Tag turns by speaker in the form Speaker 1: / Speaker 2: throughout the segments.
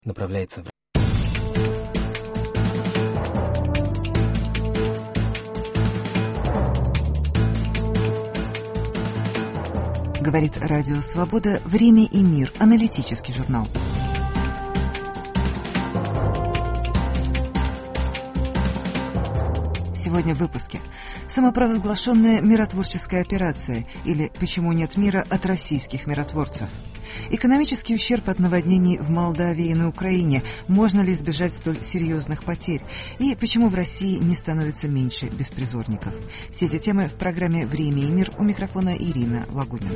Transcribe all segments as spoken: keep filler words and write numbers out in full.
Speaker 1: направляется в...
Speaker 2: Говорит Радио Свобода. Время и мир. Аналитический журнал. Сегодня в выпуске. Самопровозглашенная миротворческая операция, или «Почему нет мира от российских миротворцев?». Экономический ущерб от наводнений в Молдавии и на Украине. Можно ли избежать столь серьезных потерь? И почему в России не становится меньше беспризорников? Все эти темы в программе «Время и мир». У микрофона Ирина Лагунина.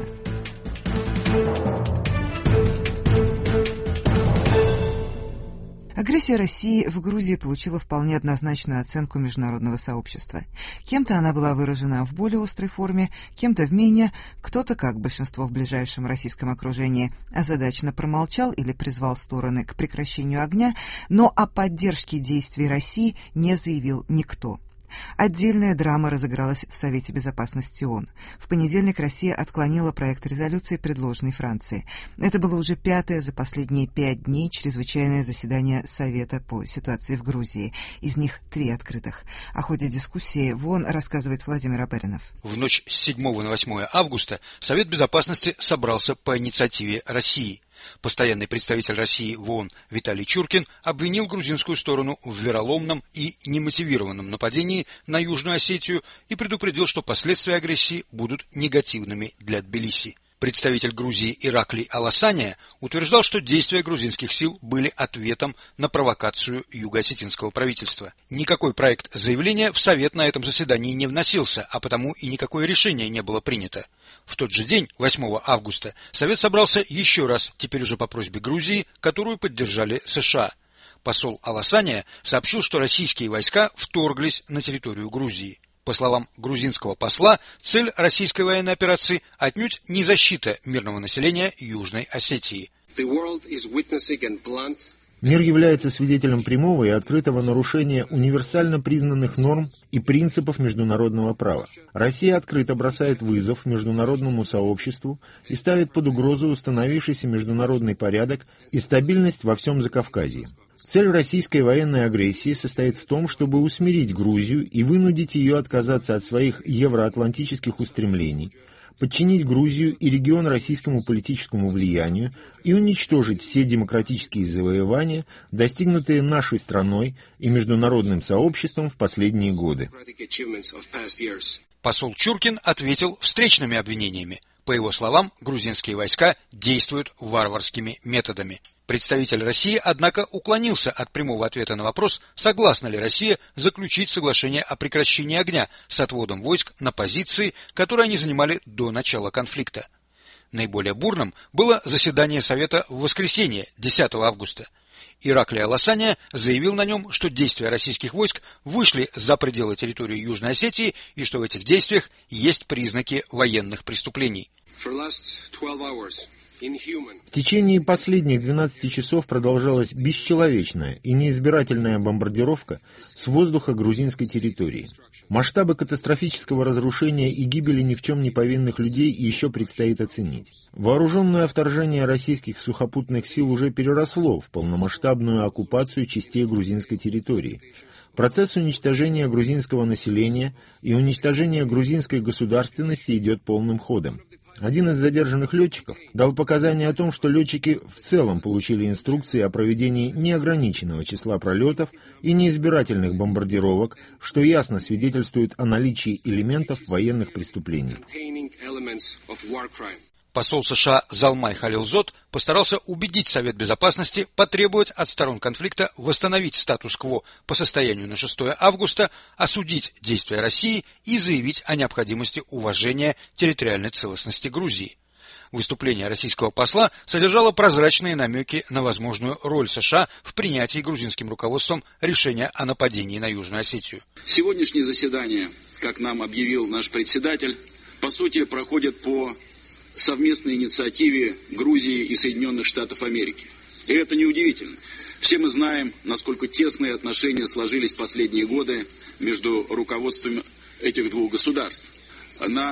Speaker 2: Агрессия России в Грузии получила вполне однозначную оценку международного сообщества. Кем-то она была выражена в более острой форме, кем-то в менее, кто-то, как большинство в ближайшем российском окружении, озадаченно промолчал или призвал стороны к прекращению огня, но о поддержке действий России не заявил никто. Отдельная драма разыгралась в Совете Безопасности ООН. В понедельник Россия отклонила проект резолюции, предложенный Францией. Это было уже пятое за последние пять дней чрезвычайное заседание Совета по ситуации в Грузии. Из них три открытых. О ходе дискуссии в ООН рассказывает Владимир Абаринов.
Speaker 3: В ночь с седьмого на восьмое августа Совет Безопасности собрался по инициативе России. Постоянный представитель России в ООН Виталий Чуркин обвинил грузинскую сторону в вероломном и немотивированном нападении на Южную Осетию и предупредил, что последствия агрессии будут негативными для Тбилиси. Представитель Грузии Ираклий Аласания утверждал, что действия грузинских сил были ответом на провокацию юго-осетинского правительства. Никакой проект заявления в Совет на этом заседании не вносился, а потому и никакое решение не было принято. В тот же день, восьмого августа, Совет собрался еще раз, теперь уже по просьбе Грузии, которую поддержали США. Посол Аласания сообщил, что российские войска вторглись на территорию Грузии. По словам грузинского посла, цель российской военной операции отнюдь не защита мирного населения Южной Осетии.
Speaker 4: Мир является свидетелем прямого и открытого нарушения универсально признанных норм и принципов международного права. Россия открыто бросает вызов международному сообществу и ставит под угрозу установившийся международный порядок и стабильность во всем Закавказье. Цель российской военной агрессии состоит в том, чтобы усмирить Грузию и вынудить ее отказаться от своих евроатлантических устремлений, подчинить Грузию и регион российскому политическому влиянию и уничтожить все демократические завоевания, достигнутые нашей страной и международным сообществом в последние годы.
Speaker 3: Посол Чуркин ответил встречными обвинениями. По его словам, грузинские войска действуют варварскими методами. Представитель России, однако, уклонился от прямого ответа на вопрос, согласна ли Россия заключить соглашение о прекращении огня с отводом войск на позиции, которые они занимали до начала конфликта. Наиболее бурным было заседание Совета в воскресенье, десятого августа. Ираклий Аласания заявил на нем, что действия российских войск вышли за пределы территории Южной Осетии и что в этих действиях есть признаки военных преступлений.
Speaker 4: В течение последних двенадцати часов продолжалась бесчеловечная и неизбирательная бомбардировка с воздуха грузинской территории. Масштабы катастрофического разрушения и гибели ни в чем не повинных людей еще предстоит оценить. Вооруженное вторжение российских сухопутных сил уже переросло в полномасштабную оккупацию частей грузинской территории. Процесс уничтожения грузинского населения и уничтожения грузинской государственности идет полным ходом. Один из задержанных летчиков дал показания о том, что летчики в целом получили инструкции о проведении неограниченного числа пролетов и неизбирательных бомбардировок, что ясно свидетельствует о наличии элементов военных преступлений.
Speaker 3: Посол США Залмай Халилзод постарался убедить Совет Безопасности потребовать от сторон конфликта восстановить статус-кво по состоянию на шестое августа, осудить действия России и заявить о необходимости уважения территориальной целостности Грузии. Выступление российского посла содержало прозрачные намеки на возможную роль США в принятии грузинским руководством решения о нападении на Южную Осетию.
Speaker 5: Сегодняшнее заседание, как нам объявил наш председатель, по сути проходит по совместной инициативе Грузии и Соединенных Штатов Америки. И это неудивительно. Все мы знаем, насколько тесные отношения сложились в последние годы между руководством этих двух государств. На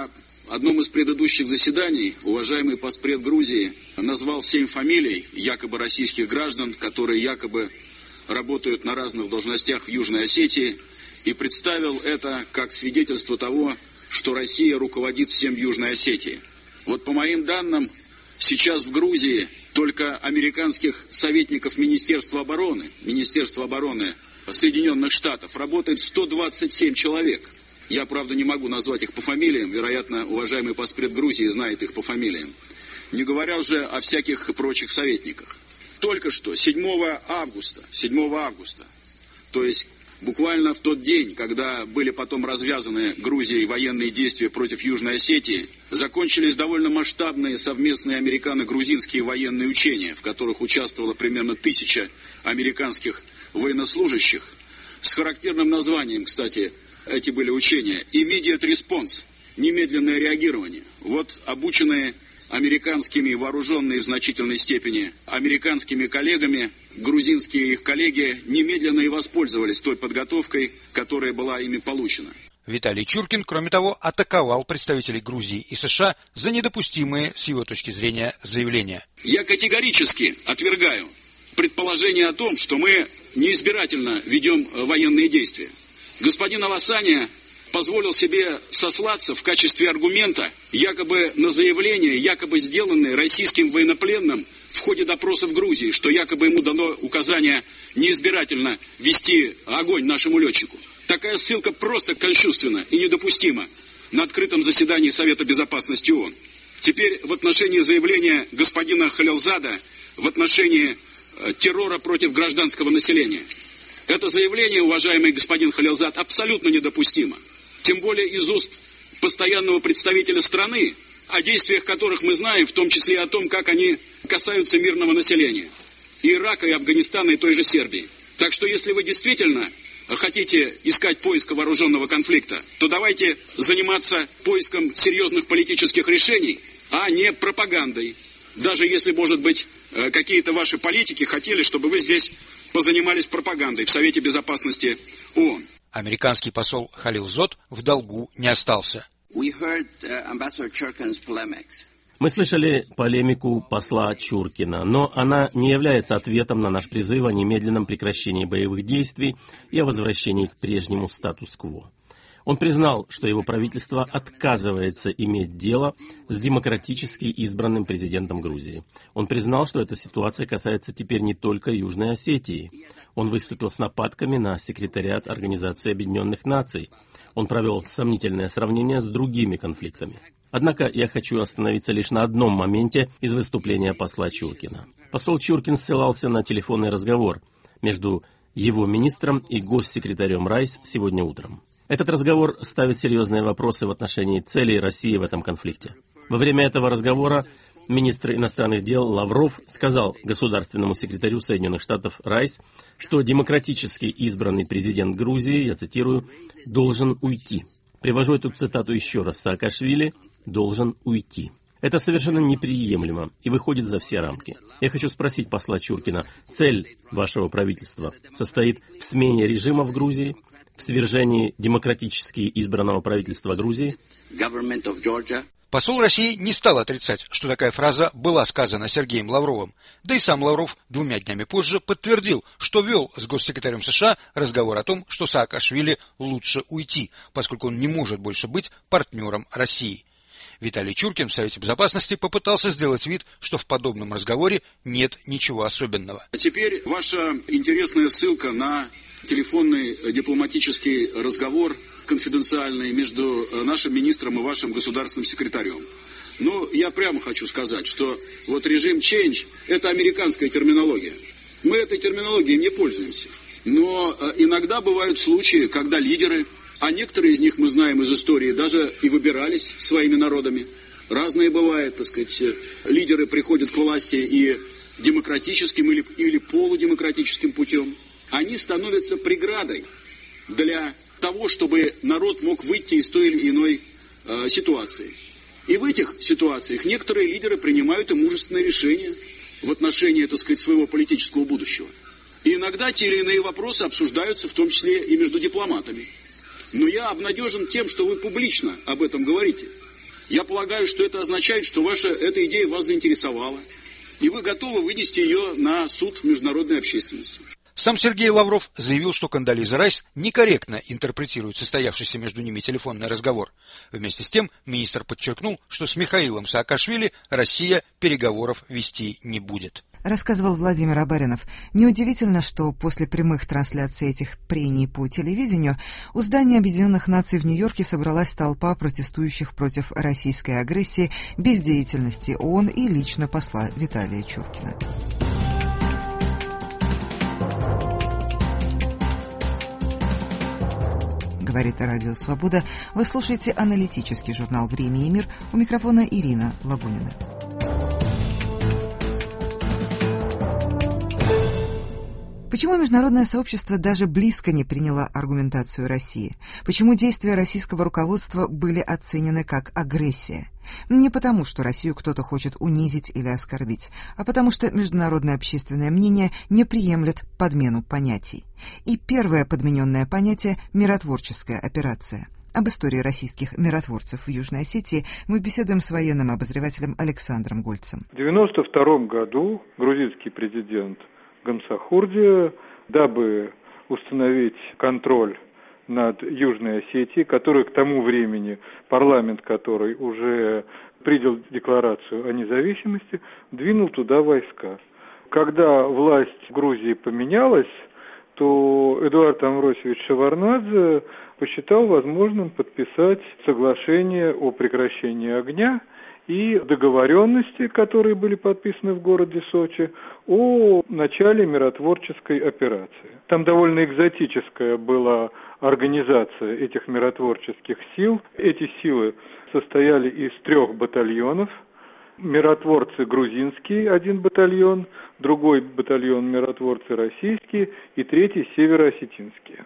Speaker 5: В одном из предыдущих заседаний уважаемый постпред Грузии назвал семь фамилий якобы российских граждан, которые якобы работают на разных должностях в Южной Осетии, и представил это как свидетельство того, что Россия руководит всем в Южной Осетии. Вот по моим данным, сейчас в Грузии только американских советников Министерства обороны, Министерства обороны Соединенных Штатов работает сто двадцать семь человек. Я, правда, не могу назвать их по фамилиям, вероятно, уважаемый постпред Грузии знает их по фамилиям. Не говоря уже о всяких прочих советниках. Только что, седьмого августа, седьмого августа, то есть буквально в тот день, когда были потом развязаны Грузией военные действия против Южной Осетии, закончились довольно масштабные совместные американо-грузинские военные учения, в которых участвовало примерно тысяча американских военнослужащих. С характерным названием, кстати, эти были учения. Immediate Response, немедленное реагирование. Вот обученные американскими, вооруженные в значительной степени американскими коллегами, грузинские их коллеги немедленно и воспользовались той подготовкой, которая была ими получена.
Speaker 3: Виталий Чуркин, кроме того, атаковал представителей Грузии и США за недопустимые, с его точки зрения, заявления.
Speaker 5: Я категорически отвергаю предположение о том, что мы неизбирательно ведем военные действия. Господин Аласаня позволил себе сослаться в качестве аргумента якобы на заявление, якобы сделанное российским военнопленным в ходе допроса в Грузии, что якобы ему дано указание неизбирательно вести огонь нашему летчику. Такая ссылка просто кощунственна и недопустима на открытом заседании Совета Безопасности ООН. Теперь в отношении заявления господина Халилзада в отношении террора против гражданского населения. Это заявление, уважаемый господин Халилзад, абсолютно недопустимо. Тем более из уст постоянного представителя страны, о действиях которых мы знаем, в том числе о том, как они касаются мирного населения. И Ирака, и Афганистана, и той же Сербии. Так что если вы действительно хотите искать поиска вооруженного конфликта, то давайте заниматься поиском серьезных политических решений, а не пропагандой. Даже если, может быть, какие-то ваши политики хотели, чтобы вы здесь позанимались пропагандой в Совете Безопасности ООН.
Speaker 3: Американский посол Халилзод в долгу не остался.
Speaker 1: Мы слышали полемику посла Чуркина, но она не является ответом на наш призыв о немедленном прекращении боевых действий и о возвращении к прежнему статус-кво. Он признал, что его правительство отказывается иметь дело с демократически избранным президентом Грузии. Он признал, что эта ситуация касается теперь не только Южной Осетии. Он выступил с нападками на секретариат Организации Объединенных Наций. Он провел сомнительное сравнение с другими конфликтами. Однако я хочу остановиться лишь на одном моменте из выступления посла Чуркина. Посол Чуркин ссылался на телефонный разговор между его министром и госсекретарем Райс сегодня утром. Этот разговор ставит серьезные вопросы в отношении целей России в этом конфликте. Во время этого разговора министр иностранных дел Лавров сказал государственному секретарю Соединенных Штатов Райс, что демократически избранный президент Грузии, я цитирую, «должен уйти». Привожу эту цитату еще раз. Саакашвили должен уйти. Это совершенно неприемлемо и выходит за все рамки. Я хочу спросить посла Чуркина, цель вашего правительства состоит в смене режима в Грузии, в свержении демократически избранного правительства Грузии?
Speaker 3: Посол России не стал отрицать, что такая фраза была сказана Сергеем Лавровым. Да и сам Лавров двумя днями позже подтвердил, что вел с госсекретарем США разговор о том, что Саакашвили лучше уйти, поскольку он не может больше быть партнером России. Виталий Чуркин в Совете Безопасности попытался сделать вид, что в подобном разговоре нет ничего особенного.
Speaker 5: Теперь ваша интересная ссылка на телефонный дипломатический разговор конфиденциальный между нашим министром и вашим государственным секретарем. Но я прямо хочу сказать, что вот режим change – это американская терминология. Мы этой терминологией не пользуемся. Но иногда бывают случаи, когда лидеры, а некоторые из них мы знаем из истории, даже и выбирались своими народами. Разные бывают, так сказать, лидеры приходят к власти и демократическим или, или полудемократическим путем. Они становятся преградой для того, чтобы народ мог выйти из той или иной э, ситуации. И в этих ситуациях некоторые лидеры принимают и мужественные решения в отношении, так сказать, своего политического будущего. И иногда те или иные вопросы обсуждаются, в том числе и между дипломатами. Но я обнадежен тем, что вы публично об этом говорите. Я полагаю, что это означает, что ваша эта идея вас заинтересовала, и вы готовы вынести ее на суд международной общественности.
Speaker 3: Сам Сергей Лавров заявил, что Кондолиза Райс некорректно интерпретирует состоявшийся между ними телефонный разговор. Вместе с тем министр подчеркнул, что с Михаилом Саакашвили Россия переговоров вести не будет.
Speaker 2: Рассказывал Владимир Абаринов. Неудивительно, что после прямых трансляций этих прений по телевидению у здания Объединенных Наций в Нью-Йорке собралась толпа протестующих против российской агрессии, бездеятельности ООН и лично посла Виталия Чуркина. Говорит Радио Свобода. Вы слушаете аналитический журнал «Время и мир». У микрофона Ирина Лабунина. Почему международное сообщество даже близко не приняло аргументацию России? Почему действия российского руководства были оценены как агрессия? Не потому, что Россию кто-то хочет унизить или оскорбить, а потому что международное общественное мнение не приемлет подмену понятий. И первое подмененное понятие – миротворческая операция. Об истории российских миротворцев в Южной Осетии мы беседуем с военным обозревателем Александром Гольцем.
Speaker 6: В девяносто втором году грузинский президент Гамсахурди, дабы установить контроль над Южной Осетией, который к тому времени, парламент который уже принял декларацию о независимости, двинул туда войска. Когда власть в Грузии поменялась, то Эдуард Амвросевич Шеварднадзе посчитал возможным подписать соглашение о прекращении огня и договоренности, которые были подписаны в городе Сочи, о начале миротворческой операции. Там довольно экзотическая была организация этих миротворческих сил. Эти силы состояли из трех батальонов. Миротворцы грузинские, один батальон, другой батальон миротворцы российские и третий североосетинские.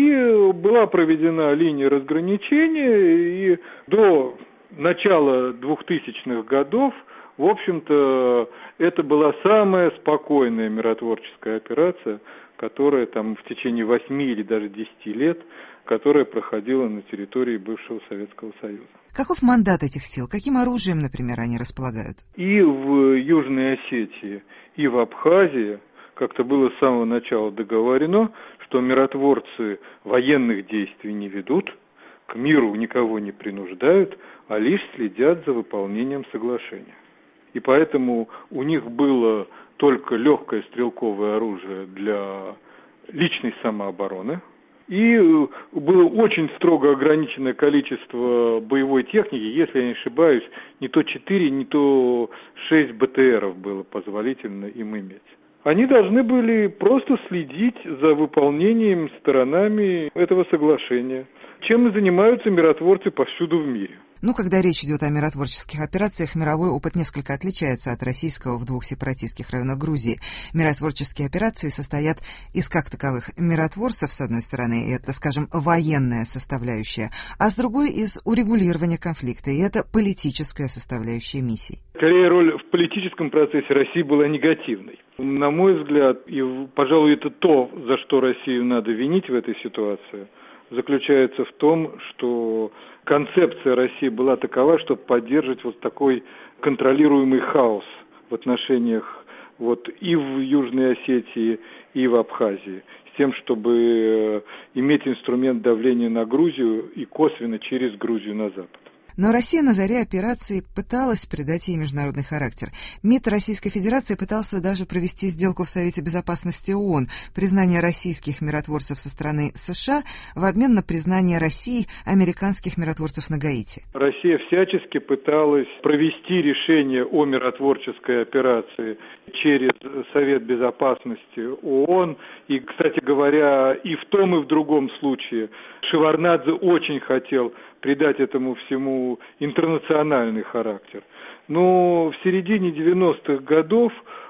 Speaker 6: И была проведена линия разграничения, и до начала двухтысячных годов, в общем-то, это была самая спокойная миротворческая операция, которая там в течение восьми или даже десяти лет, которая проходила на территории бывшего Советского Союза.
Speaker 2: Каков мандат этих сил? Каким оружием, например, они располагают?
Speaker 6: И в Южной Осетии, и в Абхазии как-то было с самого начала договорено, что миротворцы военных действий не ведут, к миру никого не принуждают, а лишь следят за выполнением соглашения. И поэтому у них было только легкое стрелковое оружие для личной самообороны. И было очень строго ограниченное количество боевой техники, если я не ошибаюсь, не то четыре, не то шесть БТРов было позволительно им иметь. Они должны были просто следить за выполнением сторонами этого соглашения, чем и занимаются миротворцы повсюду в мире.
Speaker 2: Ну, когда речь идет о миротворческих операциях, мировой опыт несколько отличается от российского в двух сепаратистских районах Грузии. Миротворческие операции состоят из как таковых миротворцев, с одной стороны, и это, скажем, военная составляющая, а с другой из урегулирования конфликта, и это политическая составляющая миссий.
Speaker 6: Скорее, роль в политическом процессе России была негативной. На мой взгляд, и, пожалуй, это то, за что Россию надо винить в этой ситуации, заключается в том, что концепция России была такова, чтобы поддерживать вот такой контролируемый хаос в отношениях вот и в Южной Осетии, и в Абхазии, с тем, чтобы иметь инструмент давления на Грузию и косвенно через Грузию на Запад.
Speaker 2: Но Россия на заре операции пыталась придать ей международный характер. МИД Российской Федерации пытался даже провести сделку в Совете Безопасности ООН, признание российских миротворцев со стороны США в обмен на признание России американских миротворцев на Гаити.
Speaker 6: Россия всячески пыталась провести решение о миротворческой операции через Совет Безопасности ООН. И, кстати говоря, и в том, и в другом случае Шеварднадзе очень хотел придать этому всему интернациональный характер. Но в середине девяностых годов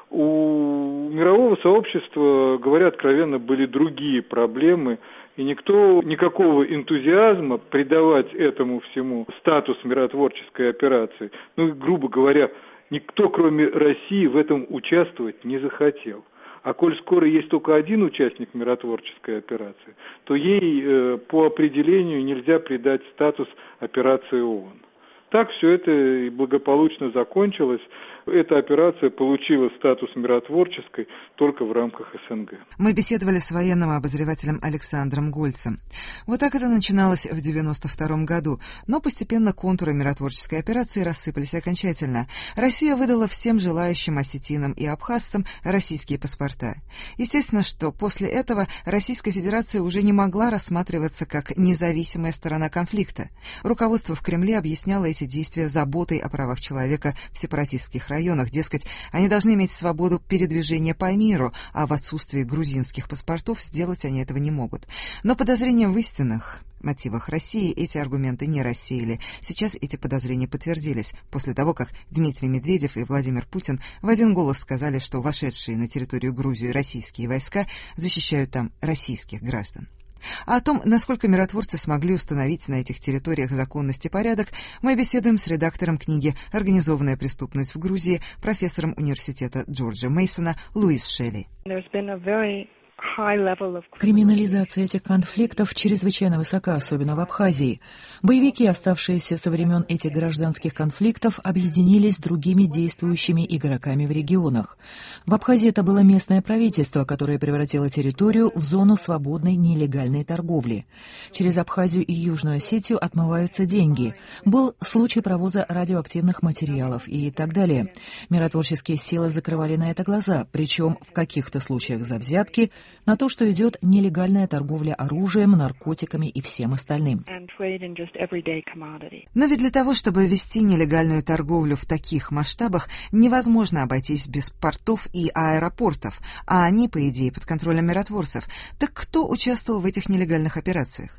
Speaker 6: у мирового сообщества, говоря откровенно, были другие проблемы, и никто никакого энтузиазма придавать этому всему статус миротворческой операции, ну, грубо говоря, никто, кроме России, в этом участвовать не захотел. А коль скоро есть только один участник миротворческой операции, то ей э, по определению нельзя придать статус операции ООН. Так все это и благополучно закончилось. Эта операция получила статус миротворческой только в рамках СНГ.
Speaker 2: Мы беседовали с военным обозревателем Александром Гольцем. Вот так это начиналось в девяносто втором году, но постепенно контуры миротворческой операции рассыпались окончательно. Россия выдала всем желающим осетинам и абхазцам российские паспорта. Естественно, что после этого Российская Федерация уже не могла рассматриваться как независимая сторона конфликта. Руководство в Кремле объясняло эти действия заботой о правах человека в сепаратистских районах, дескать, они должны иметь свободу передвижения по миру, а в отсутствии грузинских паспортов сделать они этого не могут. Но подозрения в истинных мотивах России эти аргументы не рассеяли. Сейчас эти подозрения подтвердились после того, как Дмитрий Медведев и Владимир Путин в один голос сказали, что вошедшие на территорию Грузии российские войска защищают там российских граждан. А о том, насколько миротворцы смогли установить на этих территориях законность и порядок, мы беседуем с редактором книги «Организованная преступность в Грузии», профессором университета Джорджа Мейсона Луис Шелли.
Speaker 7: Криминализация этих конфликтов чрезвычайно высока, особенно в Абхазии. Боевики, оставшиеся со времен этих гражданских конфликтов, объединились с другими действующими игроками в регионах. В Абхазии это было местное правительство, которое превратило территорию в зону свободной нелегальной торговли. Через Абхазию и Южную Осетию отмываются деньги. Был случай провоза радиоактивных материалов и так далее. Миротворческие силы закрывали на это глаза, причем в каких-то случаях за взятки, на то, что идет нелегальная торговля оружием, наркотиками и всем остальным.
Speaker 2: Но ведь для того, чтобы вести нелегальную торговлю в таких масштабах, невозможно обойтись без портов и аэропортов, а они, по идее, под контролем миротворцев. Так кто участвовал в этих нелегальных операциях?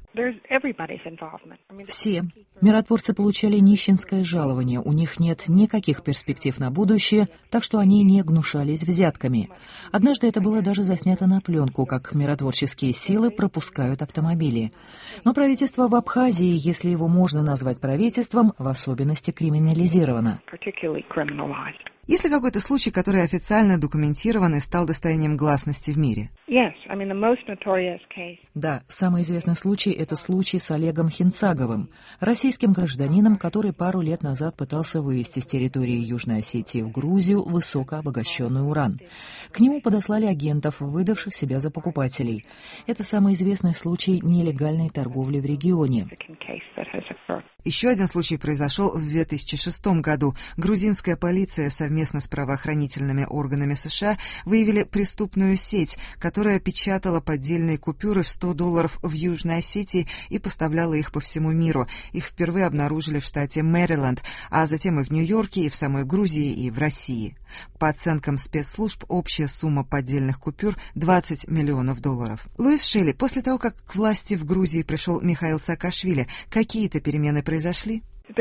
Speaker 7: Все. Миротворцы получали нищенское жалование, у них нет никаких перспектив на будущее, так что они не гнушались взятками. Однажды это было даже заснято на пленку, как миротворческие силы пропускают автомобили. Но правительство в Абхазии, если его можно назвать правительством, в особенности криминализировано.
Speaker 2: Есть ли какой-то случай, который официально документирован и стал достоянием гласности в мире?
Speaker 7: Да, самый известный случай – это случай с Олегом Хинцаговым, российским гражданином, который пару лет назад пытался вывести с территории Южной Осетии в Грузию высокообогащенный уран. К нему подослали агентов, выдавших себя за покупателей. Это самый известный случай нелегальной торговли в регионе.
Speaker 2: Еще один случай произошел в две тысячи шестом году. Грузинская полиция совместно с правоохранительными органами США выявили преступную сеть, которая печатала поддельные купюры в сто долларов в Южной Осетии и поставляла их по всему миру. Их впервые обнаружили в штате Мэриленд, а затем и в Нью-Йорке, и в самой Грузии, и в России. По оценкам спецслужб, общая сумма поддельных купюр – двадцать миллионов долларов. Луис Шелли, после того, как к власти в Грузии пришел Михаил Саакашвили, какие-то перемены произошли?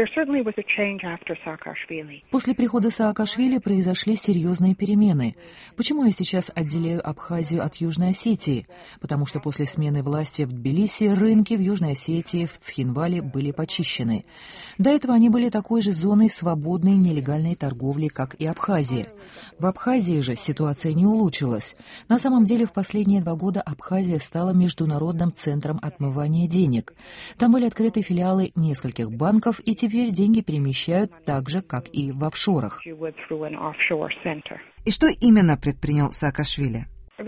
Speaker 7: После прихода Саакашвили произошли серьезные перемены. Почему я сейчас отделяю Абхазию от Южной Осетии? Потому что после смены власти в Тбилиси рынки в Южной Осетии, в Цхинвале были почищены. До этого они были такой же зоной свободной нелегальной торговли, как и Абхазия. В Абхазии же ситуация не улучшилась. На самом деле в последние два года Абхазия стала международным центром отмывания денег. Там были открыты филиалы нескольких банков, и теперь деньги перемещают так же, как и в офшорах.
Speaker 2: И что именно предпринял Саакашвили?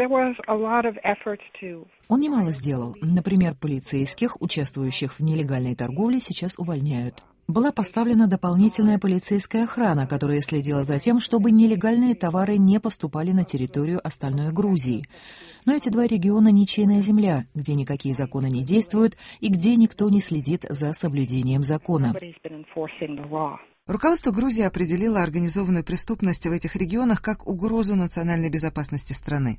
Speaker 7: Он немало сделал. Например, полицейских, участвующих в нелегальной торговле, сейчас увольняют. Была поставлена дополнительная полицейская охрана, которая следила за тем, чтобы нелегальные товары не поступали на территорию остальной Грузии. Но эти два региона – ничейная земля, где никакие законы не действуют и где никто не следит за соблюдением закона.
Speaker 2: Руководство Грузии определило организованную преступность в этих регионах как угрозу национальной безопасности страны.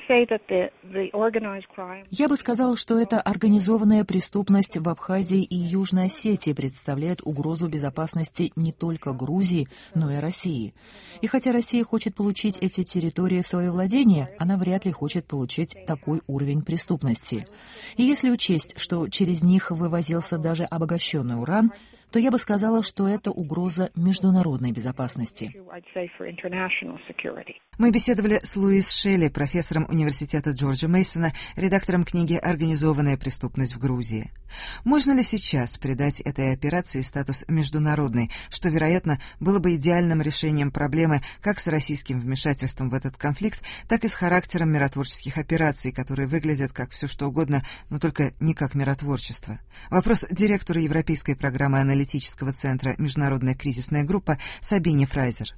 Speaker 7: Я бы сказал, что эта организованная преступность в Абхазии и Южной Осетии представляет угрозу безопасности не только Грузии, но и России. И хотя Россия хочет получить эти территории в свое владение, она вряд ли хочет получить такой уровень преступности. И если учесть, что через них вывозился даже обогащенный уран, то я бы сказала, что это угроза международной безопасности.
Speaker 2: Мы беседовали с Луис Шелли, профессором университета Джорджа Мейсона, редактором книги «Организованная преступность в Грузии». Можно ли сейчас придать этой операции статус международной, что, вероятно, было бы идеальным решением проблемы как с российским вмешательством в этот конфликт, так и с характером миротворческих операций, которые выглядят как все что угодно, но только не как миротворчество? Вопрос директору Европейской программы аналитического центра «Международная кризисная группа» Сабине Фрайзер.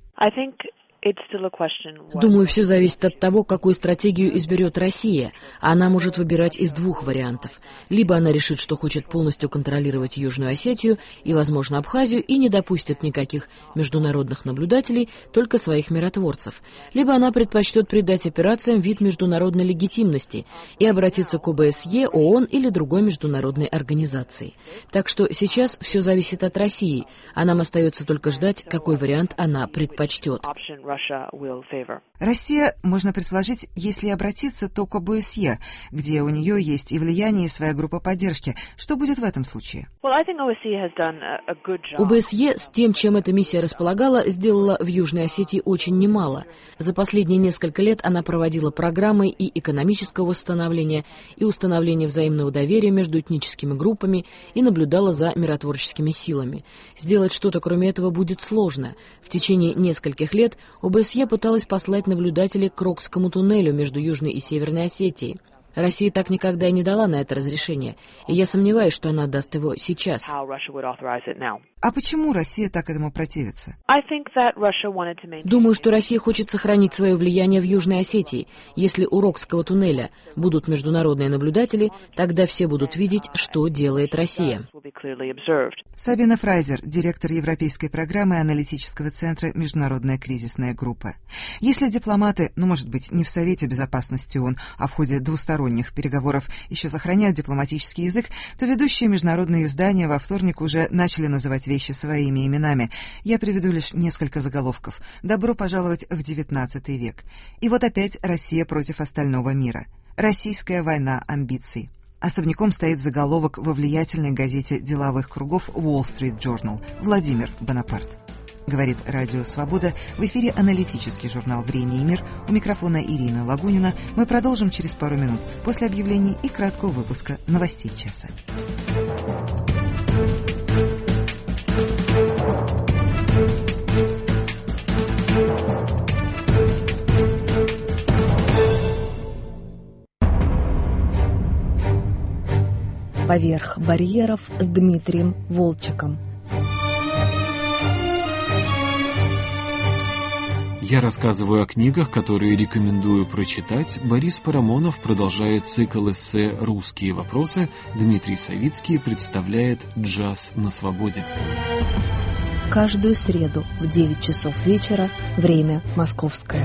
Speaker 8: Думаю, все зависит от того, какую стратегию изберет Россия. Она может выбирать из двух вариантов. Либо она решит, что хочет полностью контролировать Южную Осетию и, возможно, Абхазию, и не допустит никаких международных наблюдателей, только своих миротворцев. Либо она предпочтет придать операциям вид международной легитимности и обратиться к О Бэ Эс Е, ООН или другой международной организации. Так что сейчас все зависит от России, а нам остается только ждать, какой вариант она предпочтет.
Speaker 2: Россия, можно предположить, если обратиться, то к О Бэ Эс Е, где у нее есть и влияние, и своя группа поддержки. Что будет в этом случае?
Speaker 8: О Бэ Эс Е с тем, чем эта миссия располагала, сделала в Южной Осетии очень немало. За последние несколько лет она проводила программы и экономического восстановления, и установления взаимного доверия между этническими группами, и наблюдала за миротворческими силами. Сделать что-то кроме этого будет сложно. В течение нескольких лет О Бэ Эс Е пыталась послать наблюдателей к Рокскому туннелю между Южной и Северной Осетией. Россия так никогда и не дала на это разрешение, и я сомневаюсь, что она даст его сейчас.
Speaker 2: А почему Россия так этому противится?
Speaker 8: Думаю, что Россия хочет сохранить свое влияние в Южной Осетии. Если у Рокского туннеля будут международные наблюдатели, тогда все будут видеть, что делает Россия.
Speaker 2: Сабина Фрайзер, директор Европейской программы аналитического центра «Международная кризисная группа». Если дипломаты, ну, может быть, не в Совете Безопасности ООН, а в ходе двусторонних переговоров еще сохраняют дипломатический язык, то ведущие международные издания во вторник уже начали называть вещи своими именами. Я приведу лишь несколько заголовков. «Добро пожаловать в девятнадцатый век». И вот опять Россия против остального мира. «Российская война амбиций». Особняком стоит заголовок во влиятельной газете деловых кругов Wall Street Journal «Владимир Бонапарт». Говорит Радио Свобода. В эфире аналитический журнал «Время и мир». У микрофона Ирина Лагунина. Мы продолжим через пару минут после объявлений и краткого выпуска новостей часа.
Speaker 9: «Поверх барьеров» с Дмитрием Волчеком.
Speaker 10: Я рассказываю о книгах, которые рекомендую прочитать. Борис Парамонов продолжает цикл эссе «Русские вопросы». Дмитрий Савицкий представляет «Джаз на свободе».
Speaker 9: Каждую среду в девять часов вечера, время московское.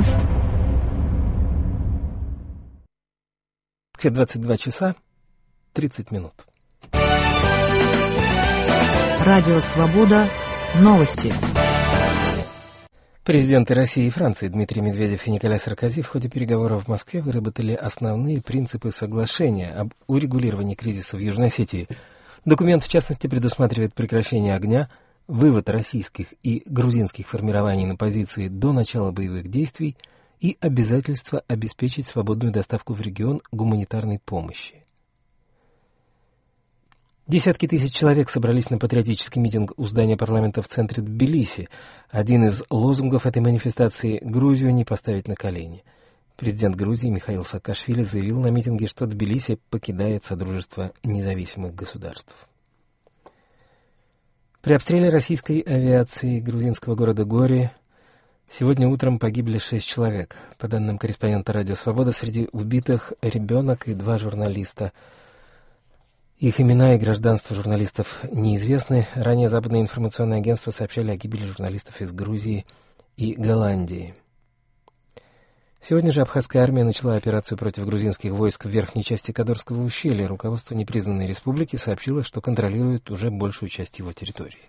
Speaker 11: двадцать два часа тридцать минут.
Speaker 7: Радио «Свобода». Новости.
Speaker 11: Президенты России и Франции Дмитрий Медведев и Николя Саркози в ходе переговоров в Москве выработали основные принципы соглашения об урегулировании кризиса в Южной Осетии. Документ, в частности, предусматривает прекращение огня, вывод российских и грузинских формирований на позиции до начала боевых действий и обязательство обеспечить свободную доставку в регион гуманитарной помощи. Десятки тысяч человек собрались на патриотический митинг у здания парламента в центре Тбилиси. Один из лозунгов этой манифестации — «Грузию не поставить на колени». Президент Грузии Михаил Саакашвили заявил на митинге, что Тбилиси покидает Содружество независимых государств. При обстреле российской авиации грузинского города Гори сегодня утром погибли шесть человек. По данным корреспондента «Радио Свобода», среди убитых ребенок и два журналиста. Их имена и гражданство журналистов неизвестны. Ранее западные информационные агентства сообщали о гибели журналистов из Грузии и Голландии. Сегодня же абхазская армия начала операцию против грузинских войск в верхней части Кадорского ущелья. Руководство непризнанной республики сообщило, что контролирует уже большую часть его территории.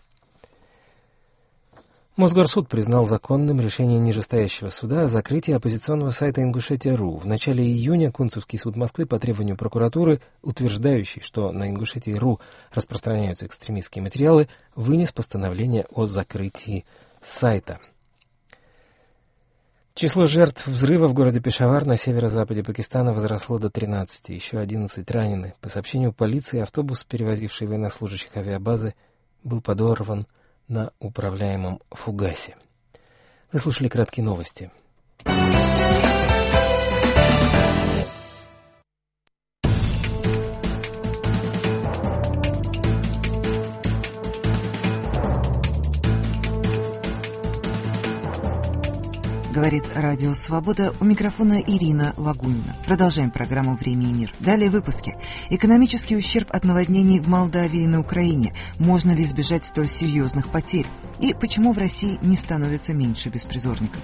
Speaker 11: Мосгорсуд признал законным решение нижестоящего суда о закрытии оппозиционного сайта Ингушетия точка ру. В начале июня Кунцевский суд Москвы по требованию прокуратуры, утверждающий, что на Ингушетии точка ру распространяются экстремистские материалы, вынес постановление о закрытии сайта. Число жертв взрыва в городе Пешавар на северо-западе Пакистана возросло до тринадцати, еще одиннадцать ранены. По сообщению полиции, автобус, перевозивший военнослужащих авиабазы, был подорван на управляемом фугасе. Вы слушали краткие новости.
Speaker 2: Говорит Радио Свобода, у микрофона Ирина Лагунина. Продолжаем программу «Время и мир». Далее выпуски. Экономический ущерб от наводнений в Молдавии и на Украине. Можно ли избежать столь серьезных потерь? И почему в России не становится меньше беспризорников?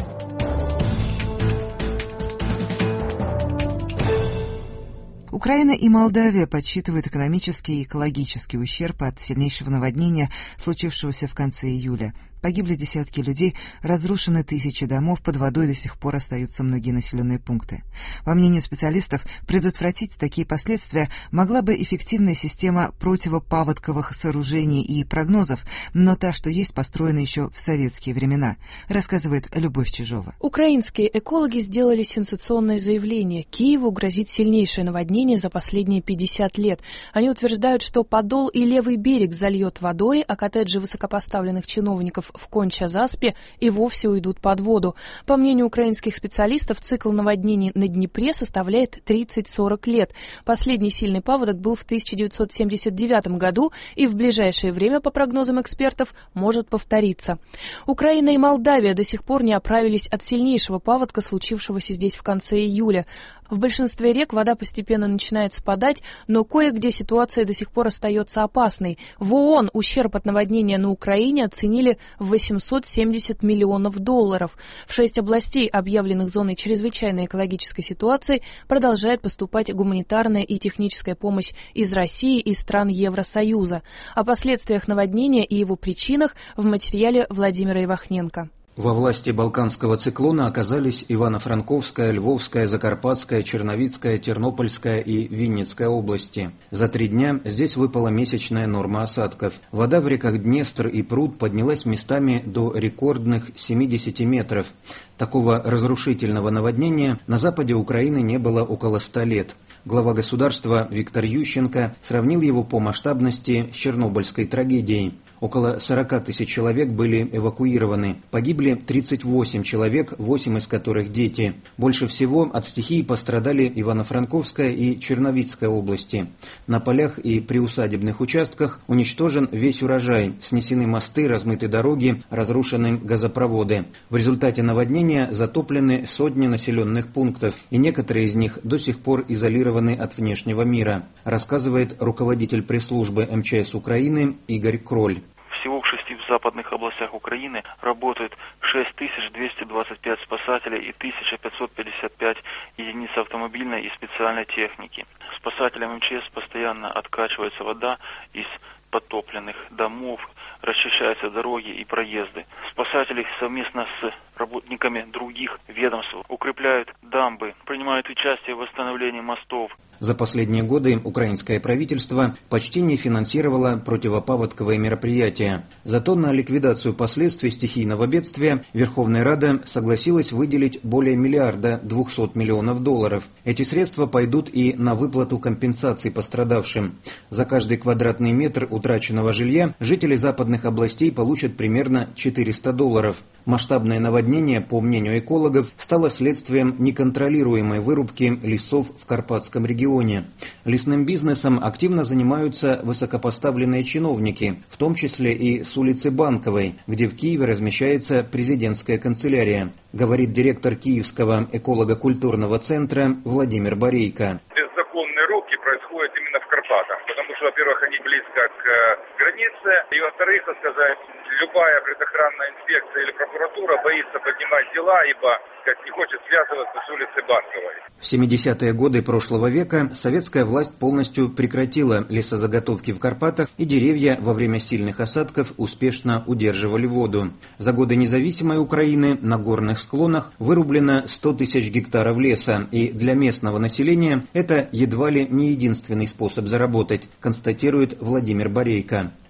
Speaker 2: Украина и Молдавия подсчитывают экономический и экологический ущерб от сильнейшего наводнения, случившегося в конце июля. Погибли десятки людей, разрушены тысячи домов, под водой до сих пор остаются многие населенные пункты. По мнению специалистов, предотвратить такие последствия могла бы эффективная система противопаводковых сооружений и прогнозов, но та, что есть, построена еще в советские времена, рассказывает Любовь Чижова.
Speaker 12: Украинские экологи сделали сенсационное заявление. Киеву грозит сильнейшее наводнение за последние пятьдесят лет. Они утверждают, что Подол и левый берег зальет водой, а коттеджи высокопоставленных чиновников в Конча-Заспе и вовсе уйдут под воду. По мнению украинских специалистов, цикл наводнений на Днепре составляет тридцать-сорок лет. Последний сильный паводок был в тысяча девятьсот семьдесят девятом году и в ближайшее время, по прогнозам экспертов, может повториться. Украина и Молдавия до сих пор не оправились от сильнейшего паводка, случившегося здесь в конце июля. В большинстве рек вода постепенно начинает спадать, но кое-где ситуация до сих пор остается опасной. В ООН ущерб от наводнения на Украине оценили в восемьсот семьдесят миллионов долларов. В шесть областей, объявленных зоной чрезвычайной экологической ситуации, продолжает поступать гуманитарная и техническая помощь из России и стран Евросоюза. О последствиях наводнения и его причинах в материале Владимира Ивахненко.
Speaker 13: Во власти балканского циклона оказались Ивано-Франковская, Львовская, Закарпатская, Черновицкая, Тернопольская и Винницкая области. За три дня здесь выпала месячная норма осадков. Вода в реках Днестр и Пруд поднялась местами до рекордных семидесяти метров. Такого разрушительного наводнения на западе Украины не было около ста лет. Глава государства Виктор Ющенко сравнил его по масштабности с Чернобыльской трагедией. Около сорока тысяч человек были эвакуированы. Погибли тридцать восемь человек, восемь из которых дети. Больше всего от стихии пострадали Ивано-Франковская и Черновицкая области. На полях и приусадебных участках уничтожен весь урожай, снесены мосты, размыты дороги, разрушены газопроводы. В результате наводнения затоплены сотни населенных пунктов, и некоторые из них до сих пор изолированы от внешнего мира, рассказывает руководитель пресс-службы эм че эс Украины Игорь Кроль.
Speaker 14: Всего в шести западных областях Украины работают шесть тысяч двести двадцать пять спасателей и тысяча пятьсот пятьдесят пять единиц автомобильной и специальной техники. Спасателям эм че эс постоянно откачивается вода из подтопленных домов, расчищаются дороги и проезды. Спасатели совместно с работниками других ведомств укрепляют дамбы, принимают участие в восстановлении мостов.
Speaker 13: За последние годы украинское правительство почти не финансировало противопаводковые мероприятия. Зато на ликвидацию последствий стихийного бедствия Верховная Рада согласилась выделить более миллиарда двухсот миллионов долларов. Эти средства пойдут и на выплату компенсаций пострадавшим. За каждый квадратный метр утраченного жилья жители западных областей получат примерно четыреста долларов. Масштабное наводнение, по мнению экологов, стало следствием неконтролируемой вырубки лесов в Карпатском регионе. Лесным бизнесом активно занимаются высокопоставленные чиновники, в том числе и с улицы Банковой, где в Киеве размещается президентская канцелярия, говорит директор Киевского эколого-культурного центра Владимир Борейко.
Speaker 15: Беззаконные рубки происходят именно в Карпатах, потому что, во-первых, они близко к границе, и, во-вторых, так сказать, любая предохранная инспекция или прокуратура боится поднимать дела, ибо как не хочет связываться с улицей Банковой.
Speaker 13: В семидесятые годы прошлого века советская власть полностью прекратила лесозаготовки в Карпатах, и деревья во время сильных осадков успешно удерживали воду. За годы независимой Украины на горных склонах вырублено сто тысяч гектаров леса, и для местного населения это едва ли не единственный способ заработать, констатирует Владимир Борейко.
Speaker 15: Там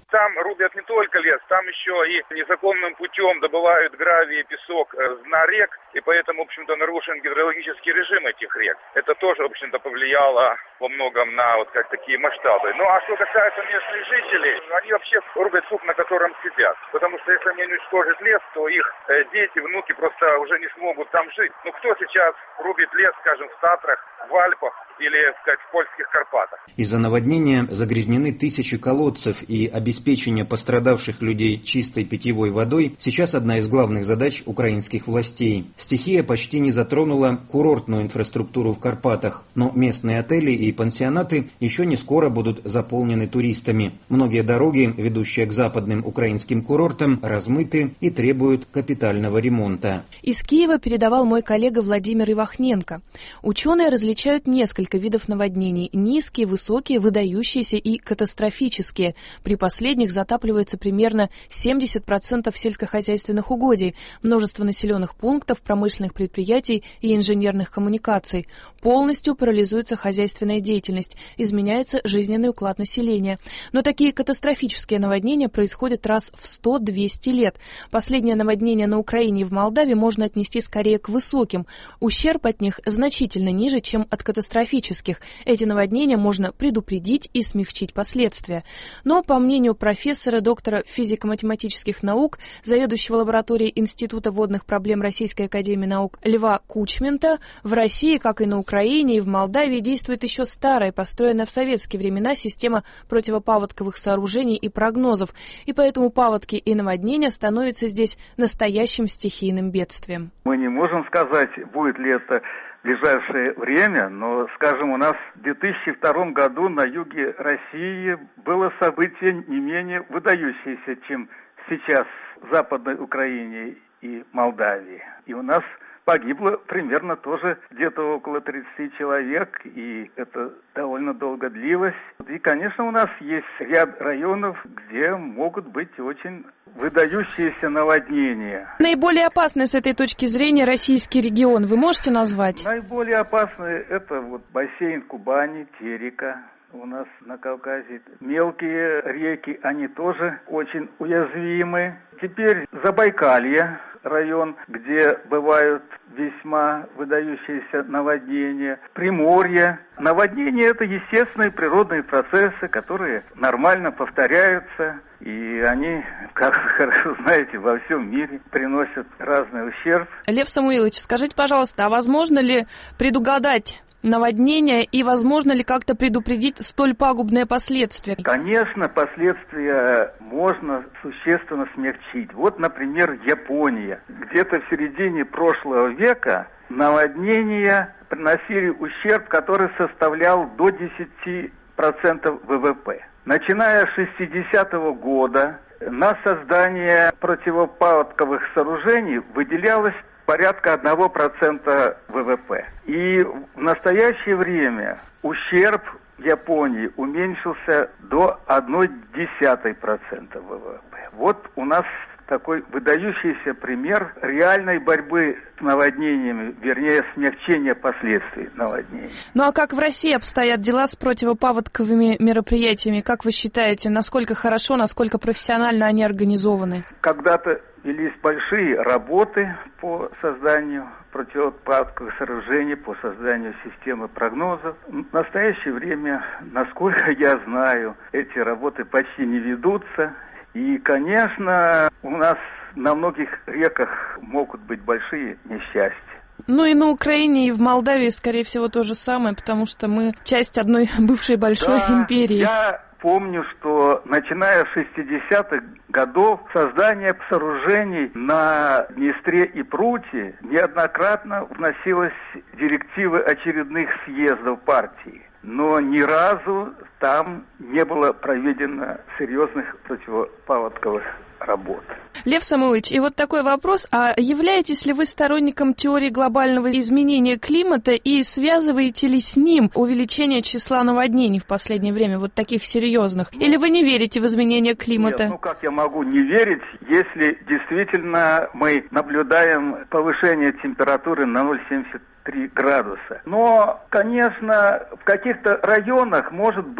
Speaker 15: рубят не только лес, там еще и незаконным путем добывают гравий и песок с дна рек, и поэтому, в общем-то, нарушен гидрологический режим этих рек. Это тоже, в общем-то, повлияло во многом на вот как такие масштабы. Ну, а что касается местных жителей, они вообще рубят сук, на котором сидят. Потому что если они уничтожат лес, то их э, дети, внуки просто уже не смогут там жить. Ну, кто сейчас рубит лес, скажем, в Татрах, в Альпах или, сказать, в польских Карпатах?
Speaker 13: Из-за наводнения загрязнены тысячи колодцев, и обеспечение пострадавших людей чистой питьевой водой сейчас одна из главных задач украинских властей. Стихия почти не затронула курортную инфраструктуру в Карпатах, но местные отели и пансионаты еще не скоро будут заполнены туристами. Многие дороги, ведущие к западным украинским курортам, размыты и требуют капитального ремонта.
Speaker 12: Из Киева передавал мой коллега Владимир Ивахненко. Ученые различают несколько видов наводнений – низкие, высокие, выдающиеся и катастрофические. При последних затапливается примерно семьдесят процентов сельскохозяйственных угодий, множество населенных пунктов, промышленных предприятий и инженерных коммуникаций. Полностью парализуется хозяйственная деятельность, изменяется жизненный уклад населения. Но такие катастрофические наводнения происходят раз в сто-двести лет. Последнее наводнение на Украине и в Молдавии можно отнести скорее к высоким. Ущерб от них значительно ниже, чем от катастрофических. Эти наводнения можно предупредить и смягчить последствия. Но, по мнению профессора, доктора физико-математических наук, заведующего лабораторией Института водных проблем Российской академии наук Льва Кучмента, в России, как и на Украине и в Молдавии, действует еще старая, построенная в советские времена система противопаводковых сооружений и прогнозов, и поэтому паводки и наводнения становятся здесь настоящим стихийным бедствием.
Speaker 16: Мы не можем сказать, будет ли это в ближайшее время, но, скажем, у нас в две тысячи втором году на юге России было событие не менее выдающееся, чем сейчас в Западной Украине и Молдавии. И у нас погибло примерно тоже где-то около тридцати человек, и это довольно долго длилось. И, конечно, у нас есть ряд районов, где могут быть очень выдающиеся наводнения.
Speaker 12: Наиболее опасный с этой точки зрения российский регион вы можете назвать?
Speaker 16: Наиболее опасный – это вот бассейн Кубани, Терека. У нас на Кавказе мелкие реки, они тоже очень уязвимы. Теперь Забайкалье, район, где бывают весьма выдающиеся наводнения. Приморье. Наводнения – это естественные природные процессы, которые нормально повторяются. И они, как вы хорошо знаете, во всем мире приносят разный ущерб.
Speaker 12: Лев Самуилович, скажите, пожалуйста, а возможно ли предугадать наводнения и возможно ли как-то предупредить столь пагубные последствия?
Speaker 16: Конечно, последствия можно существенно смягчить. Вот, например, Япония. Где-то в середине прошлого века наводнения приносили ущерб, который составлял до десяти процентов ВВП. Начиная с шестидесятого года на создание противопаводковых сооружений выделялось порядка одного процента ВВП. И в настоящее время ущерб Японии уменьшился до одной десятой процента ВВП. Вот у нас такой выдающийся пример реальной борьбы с наводнениями, вернее, смягчения последствий наводнений.
Speaker 12: Ну а как в России обстоят дела с противопаводковыми мероприятиями? Как вы считаете, насколько хорошо, насколько профессионально они организованы?
Speaker 16: Когда-то велись большие работы по созданию противопаводковых сооружений, по созданию системы прогнозов. В настоящее время, насколько я знаю, эти работы почти не ведутся. И, конечно, у нас на многих реках могут быть большие несчастья.
Speaker 12: Ну и на Украине, и в Молдавии, скорее всего, то же самое, потому что мы часть одной бывшей большой
Speaker 16: да,
Speaker 12: империи.
Speaker 16: Я помню, что начиная с шестидесятых годов создание сооружений на Днестре и Пруте неоднократно вносилось директивы очередных съездов партии. Но ни разу там не было проведено серьезных противопаводковых работ.
Speaker 12: Лев Самуилович, и вот такой вопрос. А являетесь ли вы сторонником теории глобального изменения климата и связываете ли с ним увеличение числа наводнений в последнее время, вот таких серьезных? Или вы не верите в изменение климата?
Speaker 16: Нет, ну как я могу не верить, если действительно мы наблюдаем повышение температуры на ноль целых семьдесят три градуса. Но, конечно, в каких-то районах может быть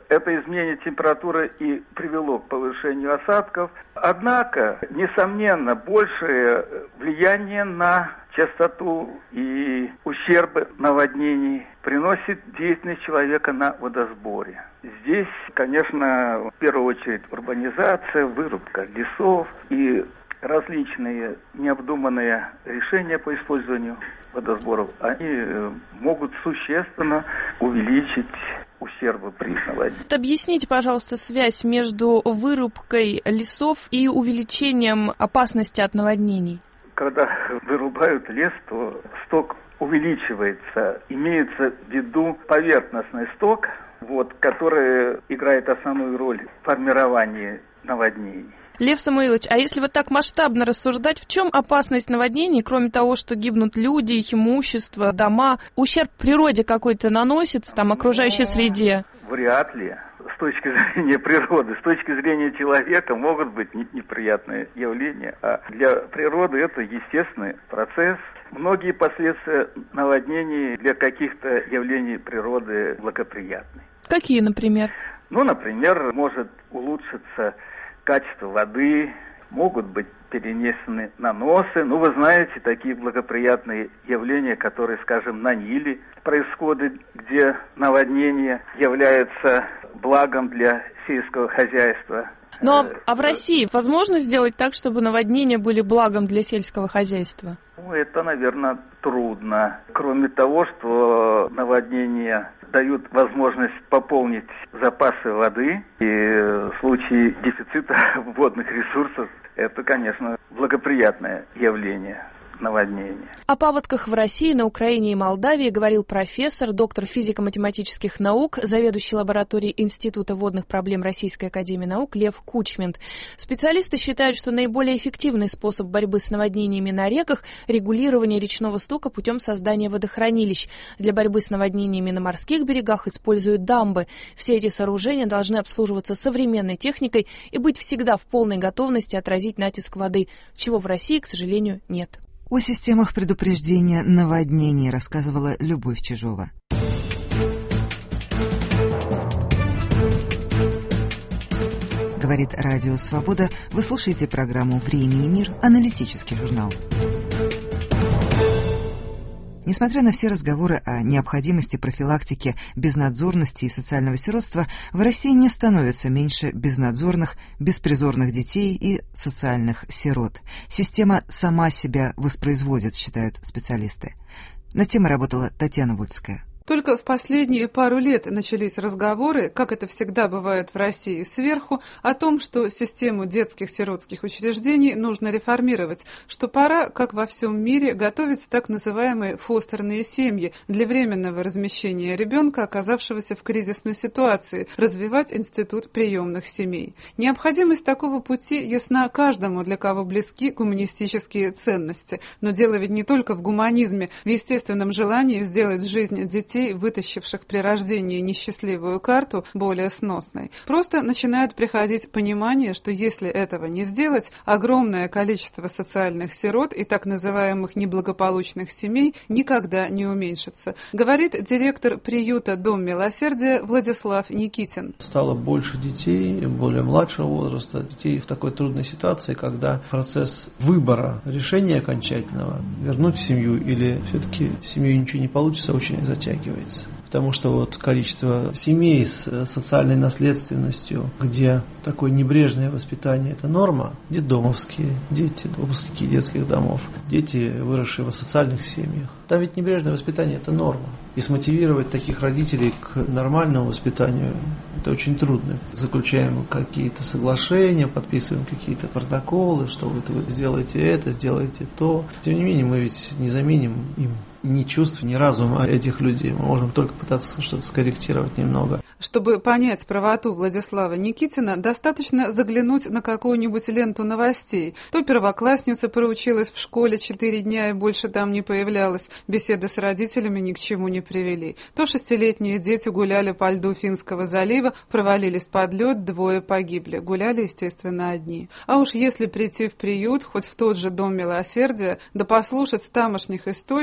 Speaker 16: это изменение температуры и привело к повышению осадков. Однако, несомненно, большее влияние на частоту и ущербы наводнений приносит деятельность человека на водосборе. Здесь, конечно, в первую очередь урбанизация, вырубка лесов и различные необдуманные решения по использованию водосборов, они могут существенно увеличить ущербы при наводнении.
Speaker 12: Объясните, пожалуйста, связь между вырубкой лесов и увеличением опасности от наводнений.
Speaker 16: Когда вырубают лес, то сток увеличивается. Имеется в виду поверхностный сток, вот, который играет основную роль в формировании наводнений.
Speaker 12: Лев Самуилович, а если вот так масштабно рассуждать, в чем опасность наводнений, кроме того, что гибнут люди, их имущество, дома? Ущерб природе какой-то наносится, там, окружающей среде?
Speaker 16: Вряд ли. С точки зрения природы, с точки зрения человека могут быть неприятные явления, а для природы это естественный процесс. Многие последствия наводнений для каких-то явлений природы благоприятны.
Speaker 12: Какие, например?
Speaker 16: Ну, например, может улучшиться качество воды, могут быть перенесены наносы. Ну, вы знаете, такие благоприятные явления, которые, скажем, на Ниле происходят, где наводнение является благом для сельского хозяйства.
Speaker 12: Ну, а, а в России возможно сделать так, чтобы наводнения были благом для сельского хозяйства?
Speaker 16: Ну, это, наверное, трудно. Кроме того, что наводнения дают возможность пополнить запасы воды, и в случае дефицита водных ресурсов это, конечно, благоприятное явление. Наводнения.
Speaker 12: О паводках в России, на Украине и Молдавии говорил профессор, доктор физико-математических наук, заведующий лабораторией Института водных проблем Российской академии наук Лев Кучмент. Специалисты считают, что наиболее эффективный способ борьбы с наводнениями на реках – регулирование речного стока путем создания водохранилищ. Для борьбы с наводнениями на морских берегах используют дамбы. Все эти сооружения должны обслуживаться современной техникой и быть всегда в полной готовности отразить натиск воды, чего в России, к сожалению, нет.
Speaker 2: О системах предупреждения наводнений рассказывала Любовь Чижова. Говорит Радио Свобода. Вы слушаете программу «Время и мир», аналитический журнал. Несмотря на все разговоры о необходимости профилактики безнадзорности и социального сиротства, в России не становится меньше безнадзорных, беспризорных детей и социальных сирот. Система сама себя воспроизводит, считают специалисты. Над темой работала Татьяна Вольская.
Speaker 17: Только в последние пару лет начались разговоры, как это всегда бывает в России, сверху, о том, что систему детских сиротских учреждений нужно реформировать, что пора, как во всем мире, готовить так называемые фостерные семьи для временного размещения ребенка, оказавшегося в кризисной ситуации, развивать институт приемных семей. Необходимость такого пути ясна каждому, для кого близки гуманистические ценности. Но дело ведь не только в гуманизме, в естественном желании сделать жизнь детей, вытащивших при рождении несчастливую карту, более сносной. Просто начинает приходить понимание, что если этого не сделать, огромное количество социальных сирот и так называемых неблагополучных семей никогда не уменьшится, говорит директор приюта «Дом милосердия» Владислав Никитин.
Speaker 18: Стало больше детей, более младшего возраста, детей в такой трудной ситуации, когда процесс выбора решения окончательного, вернуть в семью или все-таки в семью ничего не получится, очень затягивается. Потому что вот количество семей с социальной наследственностью, где такое небрежное воспитание – это норма, детдомовские дети, выпускники детских домов, дети, выросшие в социальных семьях. Там ведь небрежное воспитание – это норма. И смотивировать таких родителей к нормальному воспитанию – это очень трудно. Заключаем какие-то соглашения, подписываем какие-то протоколы, что вот вы сделаете это, сделаете то. Тем не менее, мы ведь не заменим им ни чувств, ни разума этих людей. Мы можем только пытаться что-то скорректировать немного.
Speaker 17: Чтобы понять правоту Владислава Никитина, достаточно заглянуть на какую-нибудь ленту новостей. То первоклассница проучилась в школе четыре дня и больше там не появлялась, беседы с родителями ни к чему не привели. То шестилетние дети гуляли по льду Финского залива, провалились под лед, двое погибли. Гуляли, естественно, одни. А уж если прийти в приют, хоть в тот же Дом милосердия, да послушать тамошних историй, так волосы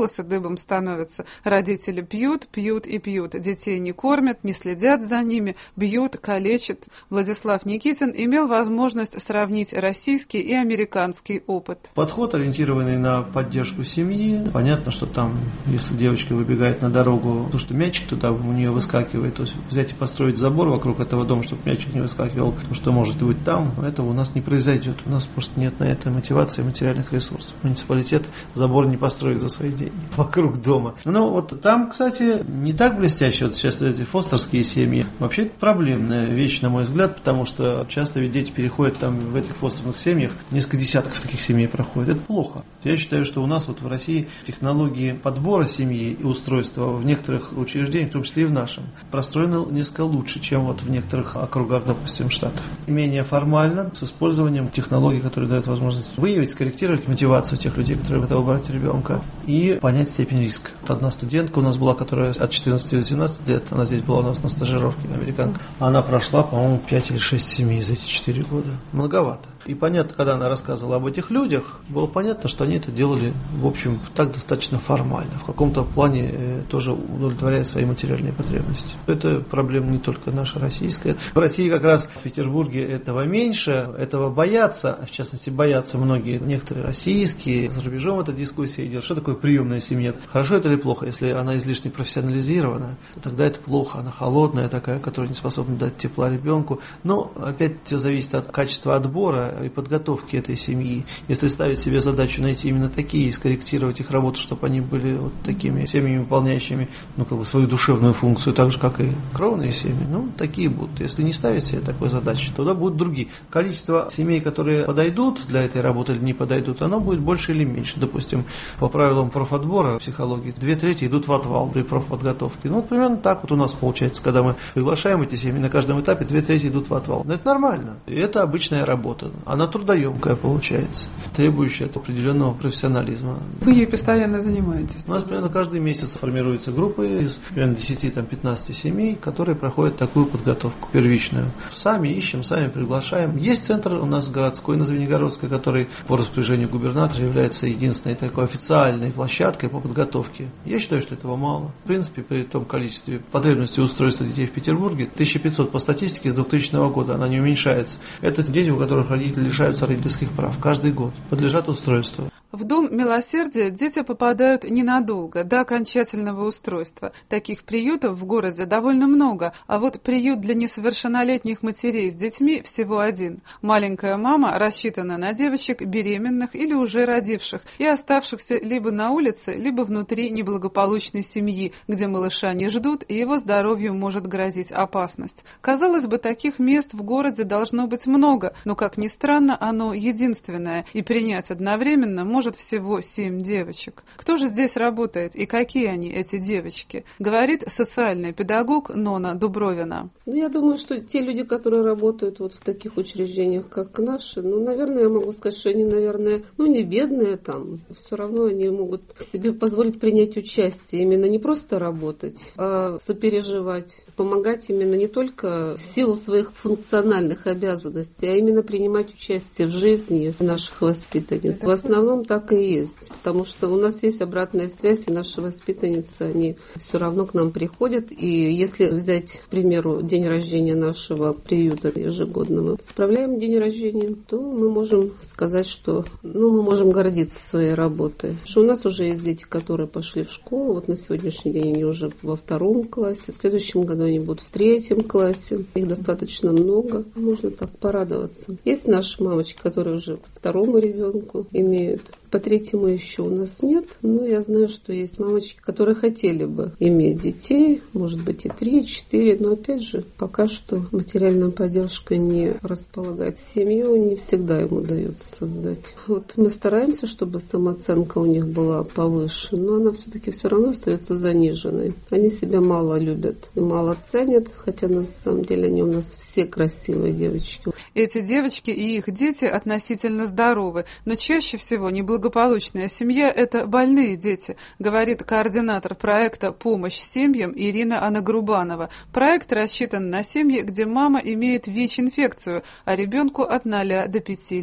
Speaker 17: волосы дыбом становятся. Родители пьют, пьют и пьют. Детей не кормят, не следят за ними, бьют, калечат. Владислав Никитин имел возможность сравнить российский и американский опыт.
Speaker 18: Подход, ориентированный на поддержку семьи. Понятно, что там, если девочка выбегает на дорогу, то, что мячик туда у нее выскакивает, то есть взять и построить забор вокруг этого дома, чтобы мячик не выскакивал, то, что может быть там, этого у нас не произойдет. У нас просто нет на это мотивации, материальных ресурсов. Муниципалитет забор не построит за свои деньги вокруг дома. Но вот там, кстати, не так блестяще, вот сейчас эти фостерские семьи. Вообще это проблемная вещь, на мой взгляд, потому что часто ведь дети переходят там в этих фостерных семьях, несколько десятков таких семей проходит. Это плохо. Я считаю, что у нас вот в России технологии подбора семьи и устройства в некоторых учреждениях, в том числе и в нашем, простроены несколько лучше, чем вот в некоторых округах, допустим, штатов. И менее формально, с использованием технологий, которые дают возможность выявить, скорректировать мотивацию тех людей, которые готовы брать ребенка, и понять степень риска. Одна студентка у нас была, которая от четырнадцати до семнадцати лет, она здесь была у нас на стажировке, американка, она прошла, по-моему, пять или шесть семей за эти четыре года. Многовато. И понятно, когда она рассказывала об этих людях, было понятно, что они это делали, в общем, так достаточно формально, в каком-то плане э, тоже удовлетворяя свои материальные потребности. Это проблема не только наша российская. В России как раз, в Петербурге этого меньше, этого боятся, в частности, боятся многие, некоторые российские, за рубежом эта дискуссия идет. Что такое приемная семья? Хорошо это или плохо? Если она излишне профессионализирована, то тогда это плохо, она холодная такая, которая не способна дать тепла ребенку. Но опять все зависит от качества отбора и подготовки этой семьи. Если ставить себе задачу найти именно такие и скорректировать их работу, чтобы они были вот такими семьями, выполняющими, ну, как бы свою душевную функцию, так же, как и кровные семьи, ну, такие будут. Если не ставить себе такой задачи, тогда будут другие. Количество семей, которые подойдут для этой работы или не подойдут, оно будет больше или меньше. Допустим, по правилам профотбора психологии, две трети идут в отвал при профподготовке. Ну, вот примерно так вот у нас получается, когда мы приглашаем эти семьи, на каждом этапе две трети идут в отвал. Но это нормально. И это обычная работа. Она трудоемкая получается, требующая определенного профессионализма.
Speaker 17: Вы ей постоянно занимаетесь?
Speaker 18: У нас примерно каждый месяц формируются группы из примерно десяти-пятнадцати семей, которые проходят такую подготовку первичную. Сами ищем, сами приглашаем. Есть центр у нас городской на Звенигородской, который по распоряжению губернатора является единственной такой официальной площадкой по подготовке. Я считаю, что этого мало. В принципе, при том количестве потребностей устройства детей в Петербурге, тысяча пятьсот по статистике с двухтысячного года, она не уменьшается. Это дети, у которых родители лишаются родительских прав. Каждый год подлежат устройству.
Speaker 17: В Дом милосердия дети попадают ненадолго, до окончательного устройства. Таких приютов в городе довольно много, а вот приют для несовершеннолетних матерей с детьми всего один. Маленькая мама рассчитана на девочек беременных или уже родивших и оставшихся либо на улице, либо внутри неблагополучной семьи, где малыша не ждут и его здоровью может грозить опасность. Казалось бы, таких мест в городе должно быть много, но, как ни странно, оно единственное, и принять одновременно может всего семь девочек. Кто же здесь работает и какие они, эти девочки? Говорит социальный педагог Нона Дубровина.
Speaker 19: Ну, я думаю, что те люди, которые работают вот в таких учреждениях, как наши, ну, наверное, я могу сказать, что они, наверное, ну, не бедные там. Все равно они могут себе позволить принять участие, именно не просто работать, а сопереживать, помогать именно не только в силу своих функциональных обязанностей, а именно принимать участие в жизни наших воспитанниц. В основном так и есть, потому что у нас есть обратная связь, и наши воспитанницы, они все равно к нам приходят. И если взять, к примеру, день рождения нашего приюта ежегодного, справляем день рождения, то мы можем сказать, что ну, мы можем гордиться своей работой. Что у нас уже есть дети, которые пошли в школу, вот на сегодняшний день они уже во втором классе, в следующем году они будут в третьем классе, их достаточно много, можно так порадоваться. Есть наши мамочки, которые уже второму ребенку имеют. По третьему еще у нас нет, но я знаю, что есть мамочки, которые хотели бы иметь детей, может быть и три, и четыре, но опять же, пока что материальная поддержка не располагает. Семью не всегда им удается создать. Вот мы стараемся, чтобы самооценка у них была повыше, но она все-таки все равно остается заниженной. Они себя мало любят и мало ценят, хотя на самом деле они у нас все красивые девочки.
Speaker 17: Эти девочки и их дети относительно здоровы, но чаще всего неблагополучные. Благополучная семья – это больные дети, говорит координатор проекта «Помощь семьям» Ирина Анагрубанова. Проект рассчитан на семьи, где мама имеет ВИЧ-инфекцию, а ребенку от ноля до пяти лет.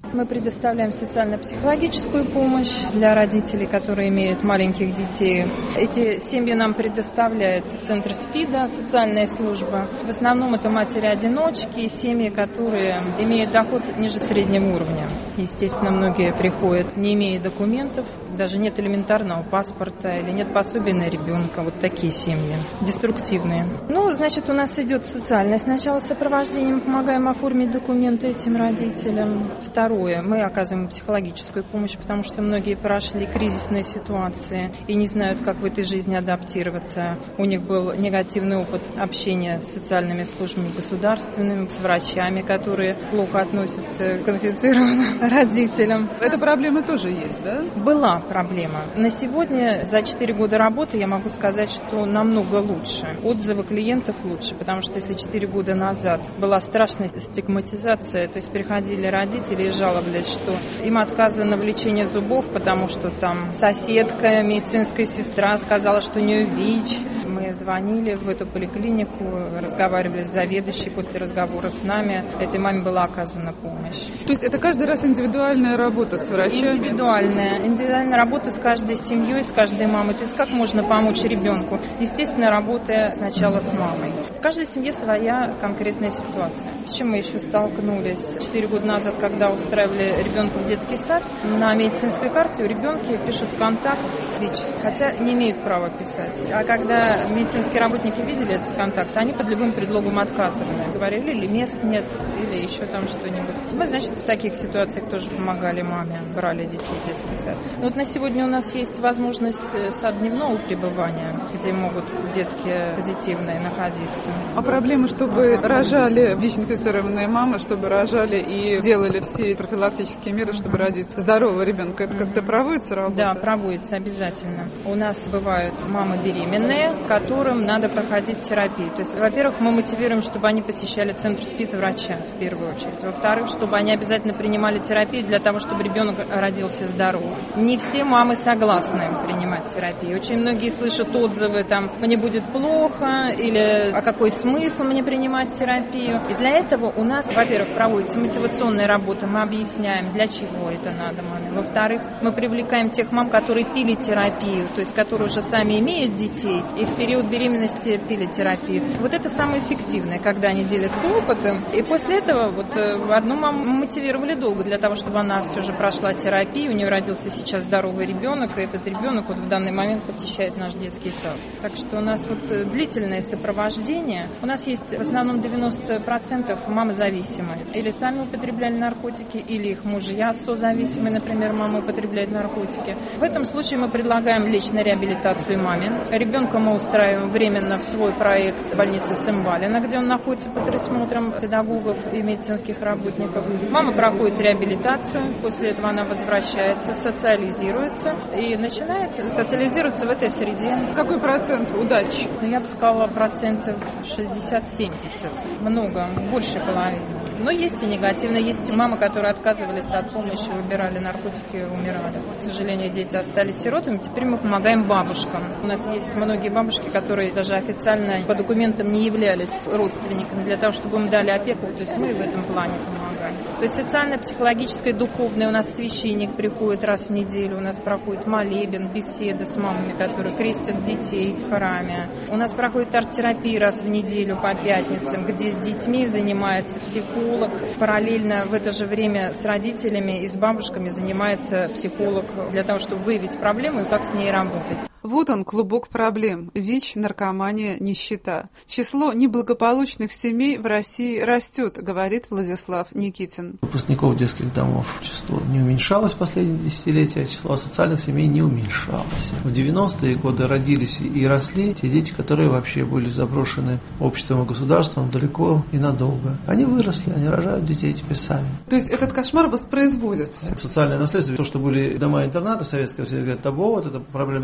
Speaker 20: Мы предоставляем социально-психологическую помощь для родителей, которые имеют маленьких детей. Эти семьи нам предоставляет Центр СПИДа, социальная служба. В основном это матери-одиночки, семьи, которые имеют доход ниже среднего уровня. Естественно, многие приходят, не имея документов, даже нет элементарного паспорта или нет пособия на ребенка. Вот такие семьи, деструктивные. Ну, значит, у нас идет социальное сначала сопровождение, мы помогаем оформить документы этим родителям. Второе, мы оказываем психологическую помощь, потому что многие прошли кризисные ситуации и не знают, как в этой жизни адаптироваться. У них был негативный опыт общения с социальными службами государственными, с врачами, которые плохо относятся к инфицированным родителям.
Speaker 17: Эта проблема тоже есть, да?
Speaker 20: Была проблема. На сегодня, за четыре года работы, я могу сказать, что намного лучше. Отзывы клиентов лучше, потому что если четыре года назад была страшная стигматизация, то есть приходили родители и жаловались, что им отказано в лечении зубов, потому что там соседка, медицинская сестра сказала, что у нее ВИЧ. Мы звонили в эту поликлинику, разговаривали с заведующей. После разговора с нами этой маме была оказана помощь.
Speaker 17: То есть это каждый раз индивидуальная работа с врачами?
Speaker 20: Индивидуальная. Индивидуальная работа с каждой семьей, с каждой мамой. То есть как можно помочь ребенку? Естественно, работая сначала с мамой. В каждой семье своя конкретная ситуация. С чем мы еще столкнулись? Четыре года назад, когда устраивали ребенка в детский сад, на медицинской карте у ребенка пишут контакт ВИЧ, хотя не имеют права писать. А когда медицинские работники видели этот контакт, они под любым предлогом отказывали. Говорили, или мест нет, или еще там что-нибудь. Мы, значит, в таких ситуациях тоже помогали маме, брали детей в детский сад. Но вот на сегодня у нас есть возможность сад дневного пребывания, где могут детки позитивные находиться.
Speaker 17: А проблема, чтобы рожали ВИЧ-инфицированные мамы, чтобы рожали и делали все профилактические меры, чтобы родить здорового ребенка, это как-то проводится работа?
Speaker 20: Да, проводится обязательно. У нас бывают мамы беременные, которым надо проходить терапию. То есть, во-первых, мы мотивируем, чтобы они посещали центр СПИДа врача в первую очередь. Во-вторых, чтобы они обязательно принимали терапию для того, чтобы ребенок родился здоровым. Не все мамы согласны принимать терапию. Очень многие слышат отзывы, там, мне будет плохо, или а какой смысл мне принимать терапию. И для этого у нас, во-первых, проводится мотивационная работа, мы объясняем, для чего это надо маме. Во-вторых, мы привлекаем тех мам, которые пили терапию, то есть которые уже сами имеют детей и в период беременности пили терапию. Вот это самое эффективное, когда они делятся опытом. И после этого вот одну маму мотивировали долго для того, чтобы она все же прошла терапию, у нее родился сейчас здоровый ребенок, и этот ребенок вот в данный момент посещает наш детский сад. Так что у нас вот длительное сопровождение. У нас есть в основном девяносто процентов мамы зависимые. Или сами употребляли наркотики, или их мужья созависимые, например, мама употребляет наркотики. В этом случае мы предлагаем лечь на реабилитацию маме. Ребенка мы устраиваем временно в свой проект больницы Цимбалина, где он находится под присмотром педагогов и медицинских работников. Мама проходит реабилитацию, после этого она возвращается, социализируется и начинает социализироваться в этой среде.
Speaker 17: Какой процент удачи?
Speaker 20: Ну, я бы сказала, процентов шестьдесят-семьдесят. Много, больше половины. Но есть и негативно. Есть и мамы, которые отказывались от помощи, выбирали наркотики и умирали. К сожалению, дети остались сиротами. Теперь мы помогаем бабушкам. У нас есть многие бабушки, которые даже официально по документам не являлись родственниками, для того, чтобы им дали опеку. То есть мы в этом плане помогаем. То есть социально-психологическое, духовное. У нас священник приходит раз в неделю. У нас проходит молебен, беседы с мамами, которые крестят детей в храме. У нас проходит арт-терапия раз в неделю по пятницам, где с детьми занимается психолог. Параллельно в это же время с родителями и с бабушками занимается психолог для того, чтобы выявить проблему и как с ней работать.
Speaker 17: Вот он, клубок проблем. ВИЧ, наркомания, нищета. Число неблагополучных семей в России растет, говорит Владислав Никитин.
Speaker 18: Выпускников детских домов число не уменьшалось в последние десятилетия, а число социальных семей не уменьшалось. В девяностые годы родились и росли те дети, которые вообще были заброшены обществом и государством далеко и надолго. Они выросли, они рожают детей теперь сами.
Speaker 17: То есть этот кошмар воспроизводится?
Speaker 18: Социальное наследство, то, что были дома-интернаты в Советском Союзе, Табо, вот эта проблема решалась государством.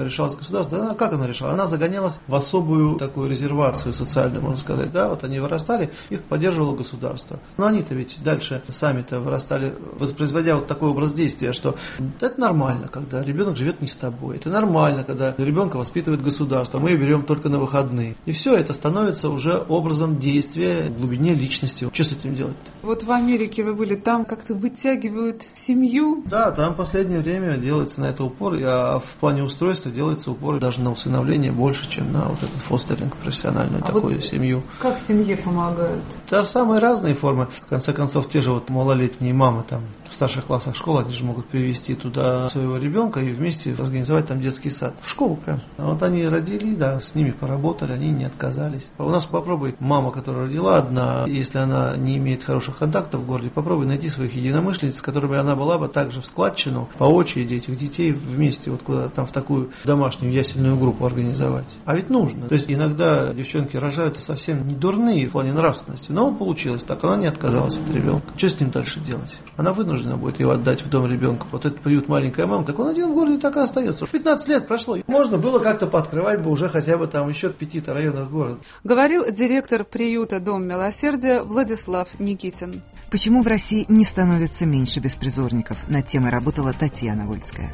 Speaker 18: государства, она, как она решала? Она загонялась в особую такую резервацию социальную, можно сказать. Да? Вот они вырастали, их поддерживало государство. Но они-то ведь дальше сами-то вырастали, воспроизводя вот такой образ действия, что это нормально, когда ребенок живет не с тобой. Это нормально, когда ребенка воспитывает государство, мы ее берем только на выходные. И все это становится уже образом действия в глубине личности. Что с этим делать-то?
Speaker 17: Вот в Америке вы были, там как-то вытягивают семью.
Speaker 18: Да, там в последнее время делается на это упор, а в плане устройства делается упор даже на усыновление больше, чем на вот этот фостеринг, профессиональную а такую вот семью.
Speaker 17: Как семье помогают?
Speaker 18: Да, самые разные формы. В конце концов, те же вот малолетние мамы там в старших классах школы, они же могут привезти туда своего ребенка и вместе организовать там детский сад. В школу прям. А вот они родили, да, с ними поработали, они не отказались. У нас попробуй, мама, которая родила одна, если она не имеет хороших контактов в городе, попробуй найти своих единомышленниц, с которыми она была бы также в складчину, по очереди этих детей вместе вот куда-то там в такую домашнюю ясельную группу организовать. А ведь нужно. То есть иногда девчонки рожаются совсем не дурные в плане нравственности, но получилось так, она не отказалась от ребенка. Что с ним дальше делать? Она вынуждена будет его отдать в дом ребенка. Вот этот приют «Маленькая мама», так он один в городе так и остается. пятнадцать лет прошло. Можно было как-то пооткрывать бы уже хотя бы там еще в пяти-то районах города.
Speaker 17: Говорил директор приюта «Дом милосердия» Владислав Никитин.
Speaker 2: Почему в России не становится меньше беспризорников? Над темой работала Татьяна Вольская.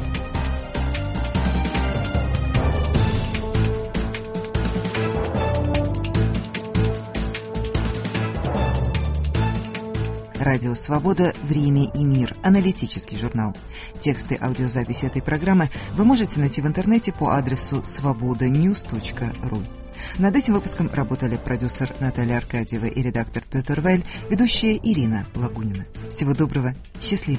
Speaker 2: Радио «Свобода. Время и мир». Аналитический журнал. Тексты аудиозаписи этой программы вы можете найти в интернете по адресу свобода ньюс точка ру. Над этим выпуском работали продюсер Наталья Аркадьева и редактор Петр Вайль, ведущая Ирина Лагунина. Всего доброго. Счастливо.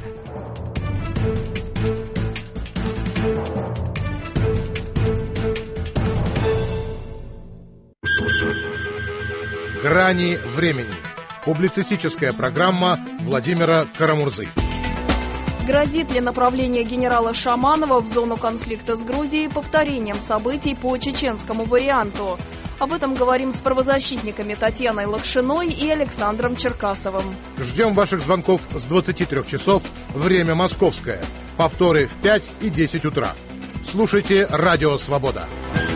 Speaker 21: Грани времени. Публицистическая программа Владимира Карамурзы.
Speaker 22: Грозит ли направление генерала Шаманова в зону конфликта с Грузией повторением событий по чеченскому варианту? Об этом говорим с правозащитниками Татьяной Лакшиной и Александром Черкасовым.
Speaker 21: Ждем ваших звонков с двадцати трёх часов, время московское. Повторы в пять и десять утра. Слушайте Радио Свобода.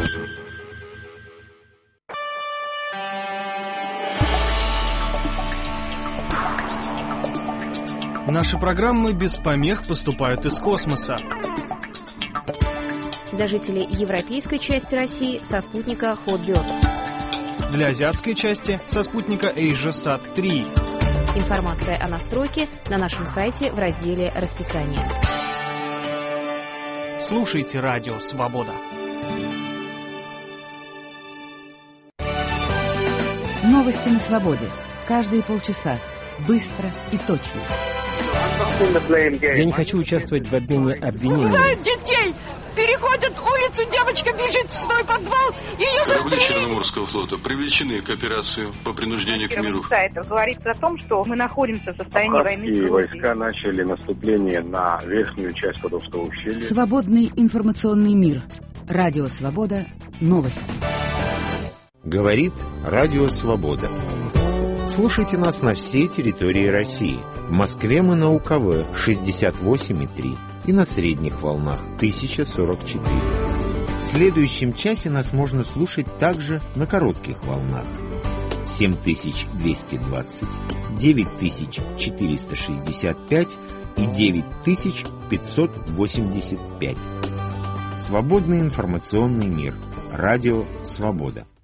Speaker 23: Наши программы без помех поступают из космоса.
Speaker 24: Для жителей европейской части России со спутника Hotbird.
Speaker 23: Для азиатской части со спутника AsiaSat три.
Speaker 24: Информация о настройке на нашем сайте в разделе «Расписание».
Speaker 23: Слушайте Радио Свобода.
Speaker 7: Новости на свободе. Каждые полчаса. Быстро и точно.
Speaker 25: Я не хочу участвовать в обмене обвинениями.
Speaker 26: Убивают детей! Переходят улицу, девочка бежит в свой подвал, ее застрелили.
Speaker 27: Корабли Черноморского флота привлечены к операции по принуждению к миру.
Speaker 28: Сайтов говорится о том, что мы находимся в состоянии войны.
Speaker 29: Абхазские войска начали наступление на верхнюю часть Кадовского ущелья.
Speaker 7: Свободный информационный мир. Радио Свобода. Новости.
Speaker 4: Говорит Радио Свобода. Слушайте нас на всей территории России. В Москве мы на УКВ шестьдесят восемь и три и на средних волнах тысяча сорок четыре. В следующем часе нас можно слушать также на коротких волнах. семь тысяч двести двадцать, девять тысяч четыреста шестьдесят пять и девять тысяч пятьсот восемьдесят пять. Свободный информационный мир. Радио Свобода.